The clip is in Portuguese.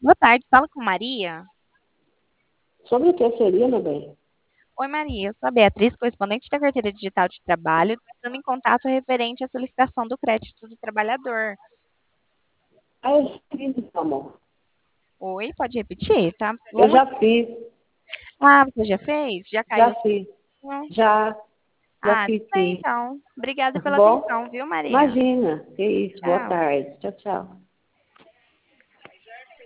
Boa tarde, fala com Maria. Sobre o que seria, meu bem? Oi, Maria, eu sou a Beatriz, correspondente da Carteira Digital de Trabalho, entrando em contato referente à solicitação do crédito do trabalhador. Ah, eu já fiz, meu amor. Oi, pode repetir, tá? Eu Vamos... já fiz, Ah, você já fez? Já caiu? já fiz, Não? já Ah, fiz tudo bem sim. então. Obrigada Tá pela bom? atenção, viu, Maria? Imagina, que isso. Boa Tchau. tarde. Tchau, tchau.